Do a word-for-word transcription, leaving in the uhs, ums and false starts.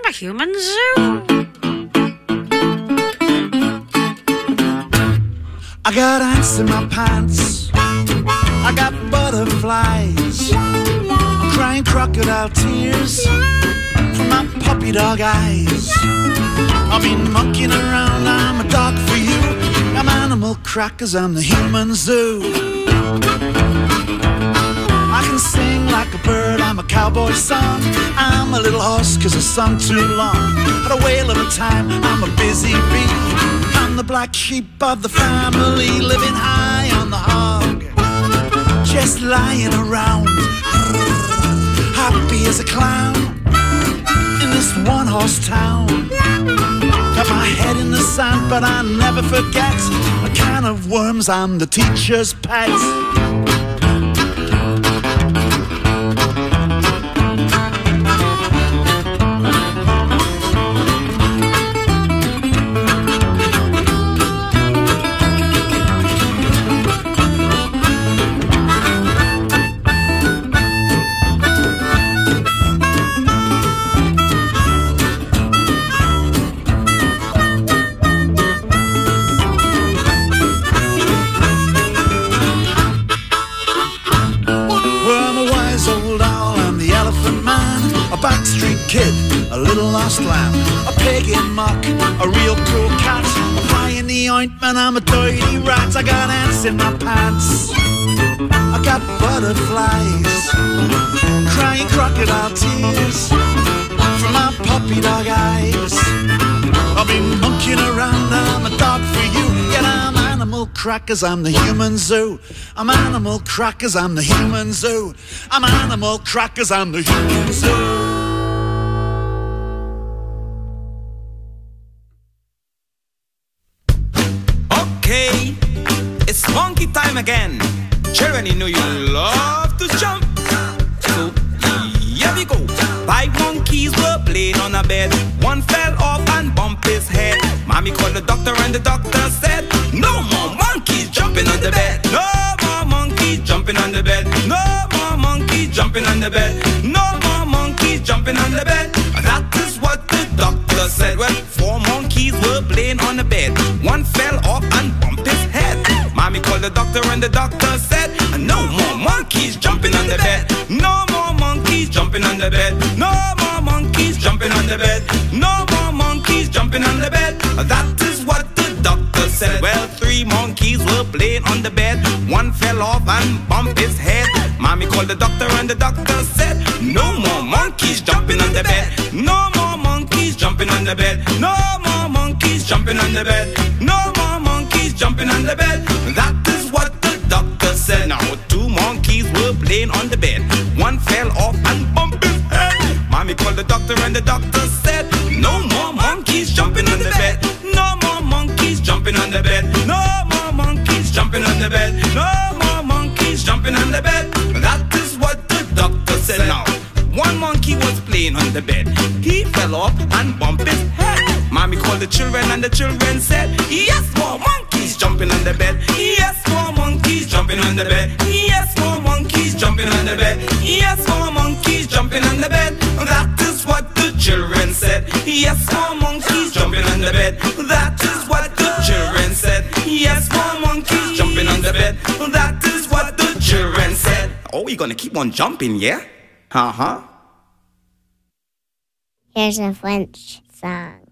the human zoo. I got ants in my pants, I got butterflies, I'm crying crocodile tears from my puppy dog eyes. I've been mucking around, I'm a dog for you. I'm animal crackers, I'm the human zoo. I can sing like a bird, I'm a cowboy son. I'm a little horse cause I sung too long. Had a whale of a time, I'm a busy bee. I'm the black sheep of the family, living high on the hog, just lying around, happy as a clown in this one-horse town. Got my head in the sand, but I never forget. A can of worms, I'm the teacher's pet. Backstreet kid, a little lost lamb, a pig in muck, a real cool cat, a fly in the ointment, I'm a dirty rat. I got ants in my pants, I got butterflies, crying crocodile tears from my puppy dog eyes. I've been monkeying around, I'm a dog for you. Yet I'm animal crackers, I'm the human zoo. I'm animal crackers, I'm the human zoo. I'm animal crackers, I'm the human zoo. Okay, it's monkey time again. Children, you know you love to jump. So here we go. Five monkeys were playing on a bed. One fell off and bumped his head. Mommy called the doctor and the doctor said, no more monkeys jumping on the bed. No more monkeys jumping on the bed. No more monkeys jumping on the bed. No more monkeys jumping on the bed. That is what the doctor said. Well, four monkeys were playing on the bed. One fell off and bumped his head. Mommy called the doctor and the doctor said, no more monkeys jumping on the bed. No more monkeys jumping on the bed. No more monkeys jumping on the bed. No more monkeys jumping on the bed. That is what the doctor said. Well, three monkeys were playing on the bed. One fell off and bumped his head. Mommy called the doctor and the doctor said, no more monkeys jumping on the bed. No more monkeys jumping on the bed. No more monkeys jumping on the bed. No more monkeys jumping on the bed. That is what the doctor said. Now two monkeys were playing on the bed. One fell off and bumped his head. Mommy called the doctor and the doctor said, no more monkeys jumping on the bed. No more monkeys jumping on the bed. No more monkeys jumping on the bed. No more monkeys jumping on the bed. That is what the doctor said. Now one monkey was playing on the bed. He fell off and bumped his head. Mommy called the children and the children said, yes, more monkeys jumping on the bed. Yes, more monkeys jumping on the bed. Yes, more monkeys jumping on the bed. Yes, more monkeys jumping on the bed. That is what the children said. Yes, more monkeys jumping on the bed. That is what the children said. Yes, more monkeys jumping on the bed. That is what the children said. Oh, you're gonna keep on jumping, yeah? Uh-huh. Here's a French song.